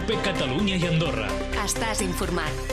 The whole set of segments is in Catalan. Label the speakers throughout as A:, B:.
A: COPE Catalunya i Andorra.
B: Estàs informat.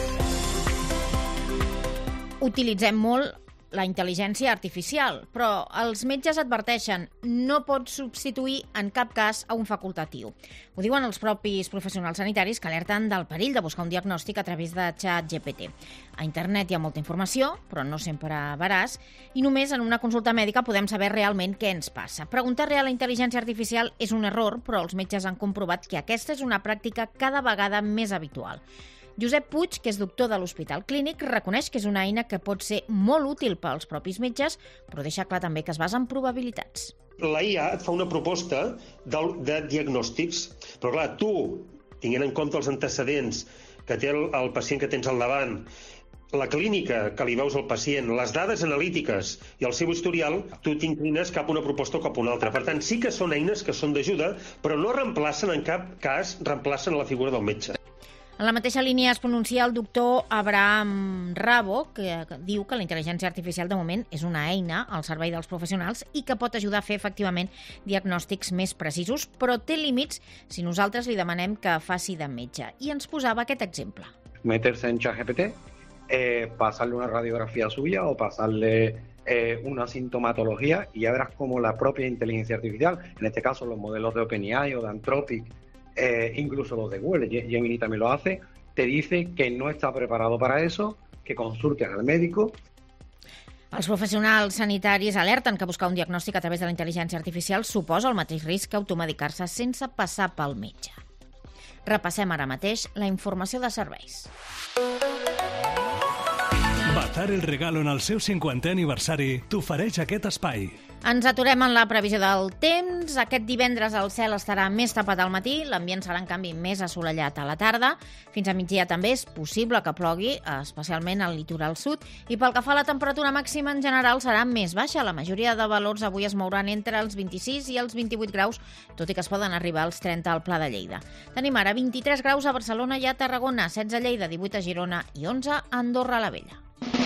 C: Utilitzem molt la intel·ligència artificial, però els metges adverteixen no pot substituir en cap cas a un facultatiu. Ho diuen els propis professionals sanitaris que alerten del perill de buscar un diagnòstic a través de ChatGPT. A internet hi ha molta informació, però no sempre veraç, i només en una consulta mèdica podem saber realment què ens passa. Preguntar-li a la intel·ligència artificial és un error, però els metges han comprovat que aquesta és una pràctica cada vegada més habitual. Josep Puig, que és doctor de l'Hospital Clínic, reconeix que és una eina que pot ser molt útil pels propis metges, però deixa clar també que es basa en probabilitats.
D: La IA et fa una proposta de diagnòstics, però clar, tu, tenint en compte els antecedents que té el pacient que tens al davant, la clínica que li veus al pacient, les dades analítiques i el seu historial, tu t'inclines cap a una proposta o cap a una altra. Per tant, sí que són eines que són d'ajuda, però no reemplacen, en cap cas, reemplacen la figura del metge.
C: En la mateixa línia es pronuncia el doctor Abraham Rabo, que diu que la intel·ligència artificial de moment és una eina al servei dels professionals i que pot ajudar a fer efectivament diagnòstics més precisos, però té límits si nosaltres li demanem que faci de metge. I ens posava aquest exemple.
E: Meterse en ChatGPT, pasarle una radiografía suya o pasarle una sintomatología y ya verás cómo la propia inteligencia artificial, en este caso los modelos de OpenAI o de Anthropic, incluso los de Google, Gemini también lo hace, te dice que no está preparado para eso, que consultes al médico.
C: Els professionals sanitaris alerten que buscar un diagnòstic a través de la intel·ligència artificial suposa el mateix risc que automedicar-se sense passar pel metge. Repassem ara mateix la informació de serveis.
A: Bazar El Regalo en el seu 50è aniversari t'ofereix aquest espai.
C: Ens aturem en la previsió del temps. Aquest divendres el cel estarà més tapat al matí, l'ambient serà en canvi més assolellat a la tarda. Fins a migdia també és possible que plogui, especialment al litoral sud. I pel que fa a la temperatura màxima en general serà més baixa. La majoria de valors avui es mouran entre els 26 i els 28 graus, tot i que es poden arribar als 30 al Pla de Lleida. Tenim ara 23 graus a Barcelona i a Tarragona, 16 a Lleida, 18 a Girona i 11 a Andorra la Vella.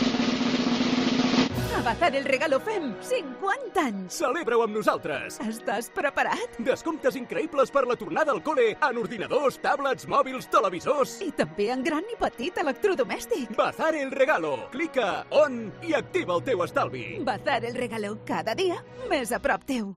F: A Bazar El Regalo fem 50 anys!
G: Celebra-ho amb nosaltres!
F: Estàs preparat?
G: Descomptes increïbles per la tornada al col·le en ordinadors, tablets, mòbils, televisors...
F: I també en gran i petit electrodomèstic.
G: Bazar El Regalo. Clica on i activa el teu estalvi.
F: Bazar El Regalo, cada dia més a prop teu.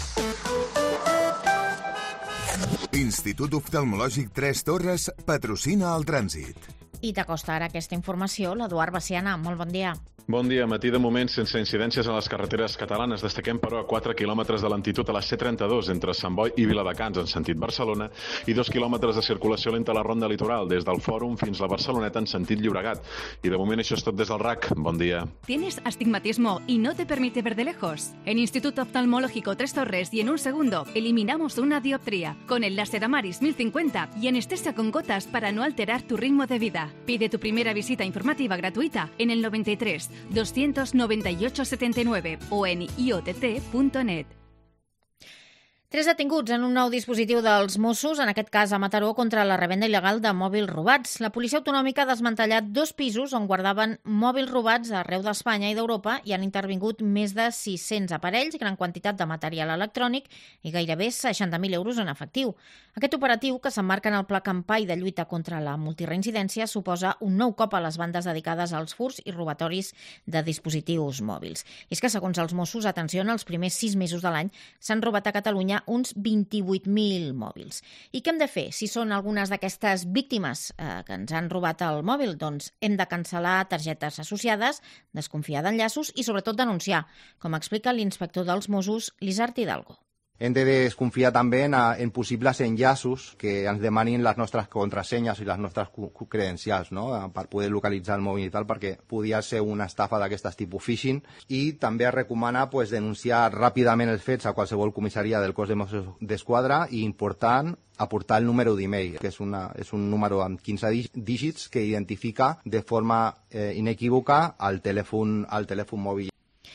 H: Institut Oftalmològic Tres Torres patrocina el trànsit.
C: I t'acosta ara aquesta informació l'Eduard Baciana. Molt bon dia.
I: Bon dia. Matí de moment sense incidències a les carreteres catalanes. Destaquem, però, a 4 quilòmetres de lentitud a la C32 entre Sant Boi i Viladecans en sentit Barcelona i 2 quilòmetres de circulació lenta a la Ronda Litoral des del Fòrum fins a la Barceloneta en sentit Llobregat. I de moment això és tot des del RAC. Bon dia.
J: ¿Tienes astigmatismo y no te permite ver de lejos? En Instituto Oftalmológico Tres Torres y en un segundo eliminamos una dioptría con el láser Amaris 1050 y anestesia con gotas para no alterar tu ritmo de vida. Pide tu primera visita informativa gratuita en el 93 298 79 o en iott.net.
C: 3 detinguts en un nou dispositiu dels Mossos, en aquest cas a Mataró, contra la revenda il·legal de mòbils robats. La policia autonòmica ha desmantellat 2 pisos on guardaven mòbils robats arreu d'Espanya i d'Europa i han intervingut més de 600 aparells, gran quantitat de material electrònic i gairebé 60.000 euros en efectiu. Aquest operatiu, que s'emmarca en el Pla Campai de lluita contra la multireincidència, suposa un nou cop a les bandes dedicades als furts i robatoris de dispositius mòbils. I és que, segons els Mossos, atenció, en els primers 6 mesos de l'any s'han robat a Catalunya uns 28.000 mòbils. I què hem de fer si són algunes d'aquestes víctimes que ens han robat el mòbil? Doncs hem de cancel·lar targetes associades, desconfiar d'enllaços i sobretot denunciar, com explica l'inspector dels Mossos, l'Isart Hidalgo.
K: Hem de desconfiar també en possibles enllaços que ens demanin les nostres contrasenyes i les nostres credencials, no? Per poder localitzar el mòbil i tal, perquè podia ser una estafa d'aquestes tipus phishing. I també es recomana denunciar ràpidament els fets a qualsevol comissaria del cos de Mossos d'Esquadra i, important, aportar el número d'email, que és un número amb 15 dígits que identifica de forma inequívoca el telèfon mòbil.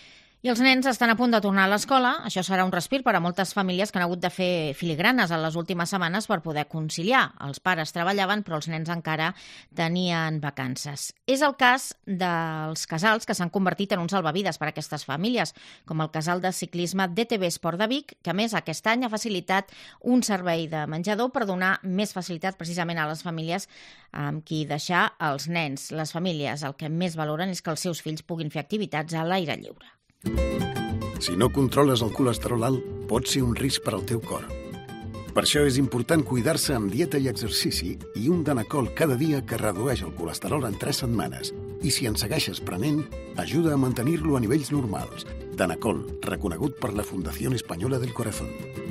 C: I els nens estan a punt de tornar a l'escola. Això serà un respir per a moltes famílies que han hagut de fer filigranes en les últimes setmanes per poder conciliar. Els pares treballaven, però els nens encara tenien vacances. És el cas dels casals que s'han convertit en un salvavides per a aquestes famílies, com el casal de ciclisme DTB Esport de Vic, que a més aquest any ha facilitat un servei de menjador per donar més facilitat precisament a les famílies amb qui deixar els nens. Les famílies el que més valoren és que els seus fills puguin fer activitats a l'aire lliure.
B: Si no controles el colesterol alt, pot ser un risc per al teu cor. Per això és important cuidar-se amb dieta i exercici i un Danacol cada dia que redueix el colesterol en 3 setmanes. I si en segueixes prenent, ajuda a mantenir-lo a nivells normals. Danacol, reconegut per la Fundació Espanyola del Corazón.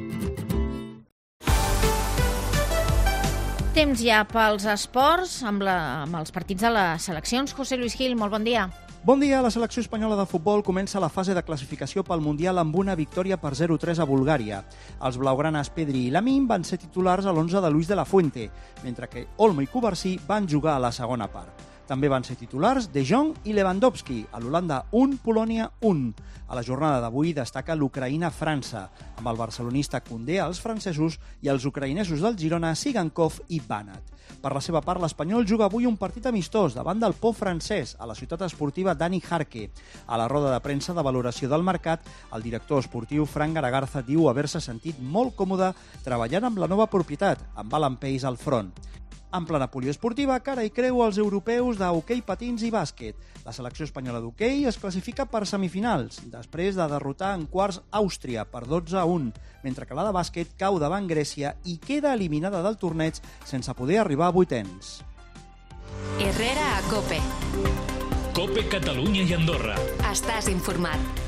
C: Temps ja pels esports, amb els partits de les seleccions. José Luis Gil, molt bon dia.
L: Bon dia. La selecció espanyola de futbol comença la fase de classificació pel Mundial amb una victòria per 0-3 a Bulgària. Els blaugranes Pedri i Lamine van ser titulars a l'11 de Luis de la Fuente, mentre que Olmo i Cubarsí van jugar a la segona part. També van ser titulars De Jong i Lewandowski, a l'Holanda 1, Polònia 1. A la jornada d'avui destaca l'Ucraïna-França, amb el barcelonista Koundé als francesos i els ucraïnesos del Girona Sigankov i Banat. Per la seva part, l'Espanyol juga avui un partit amistós davant del Pau francès a la ciutat esportiva Dani Jarque. A la roda de premsa de valoració del mercat, el director esportiu Frank Garagarza diu haver-se sentit molt còmode treballant amb la nova propietat, amb Alan Pace al front. En plena poliesportiva, cara i creu als europeus d'hoquei patins i bàsquet. La selecció espanyola d'hoquei es classifica per semifinals, després de derrotar en quarts Àustria per 12-1, mentre que la de bàsquet cau davant Grècia i queda eliminada del torneig sense poder arribar a vuitens.
M: Herrera a COPE.
A: COPE Catalunya i Andorra.
M: Estàs informat.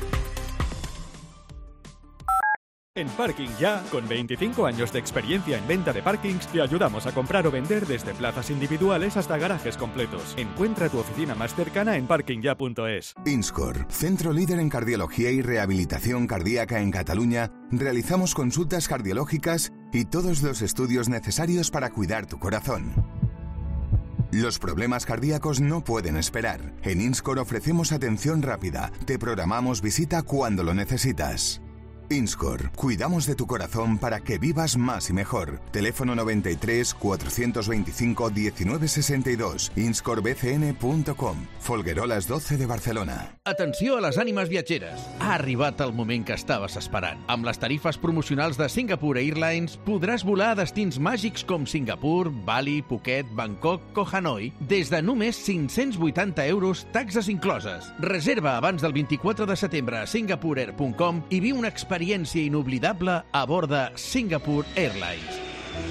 N: En Parking Ya, con 25 años de experiencia en venta de parkings, te ayudamos a comprar o vender desde plazas individuales hasta garajes completos. Encuentra tu oficina más cercana en parkingya.es.
H: Inscor, centro líder en cardiología y rehabilitación cardíaca en Cataluña, realizamos consultas cardiológicas y todos los estudios necesarios para cuidar tu corazón. Los problemas cardíacos no pueden esperar. En Inscor ofrecemos atención rápida. Te programamos visita cuando lo necesitas. Inscor, cuidamos de tu corazón para que vivas más y mejor. Teléfono 93 425 1962, inscorbcn.com, Folgueroles 12 de Barcelona.
O: Atenció a les ànimes viatgeres. Ha arribat el moment que estaves esperant. Amb les tarifes promocionals de Singapore Airlines podràs volar a destins màgics com Singapur, Bali, Phuket, Bangkok o Hanoi des de només 580 euros, taxes incloses. Reserva abans del 24 de setembre a singaporeair.com i viu una experiència inoblidable a bord de Singapore Airlines.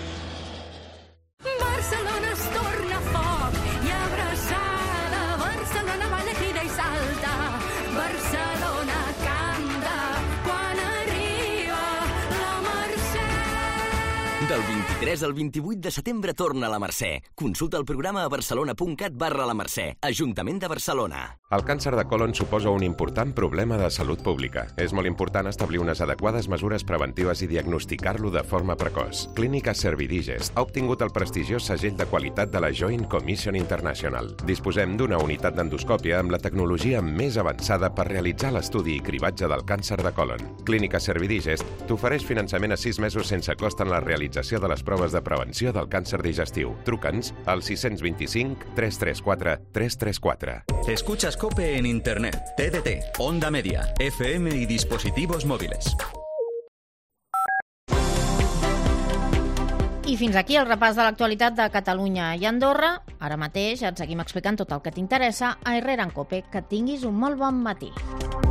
P: Barcelona es torna foc i abraçada. Barcelona balla, gira i salta. Barcelona canta quan arriba la Mercè.
Q: Del 23 al 28 de setembre torna la Mercè. Consulta el programa a barcelona.cat/la Mercè, Ajuntament de Barcelona.
R: El càncer de còlon suposa un important problema de salut pública. És molt important establir unes adequades mesures preventives i diagnosticar-lo de forma precoç. Clínica Servidigest ha obtingut el prestigiós segell de qualitat de la Joint Commission International. Disposem d'una unitat d'endoscòpia amb la tecnologia més avançada per realitzar l'estudi i cribatge del càncer de còlon. Clínica Servidigest t'ofereix finançament a 6 mesos sense cost en la realització de les proves de prevenció del càncer digestiu. Truca'ns al 625 334 334.
S: Escuchas COPE en Internet, TDT, Onda Media, FM y dispositivos móviles.
C: I fins aquí el repàs de l'actualitat de Catalunya i Andorra. Ara mateix et seguim explicant tot el que t'interessa a Herrera en COPE. Que tinguis un molt bon matí.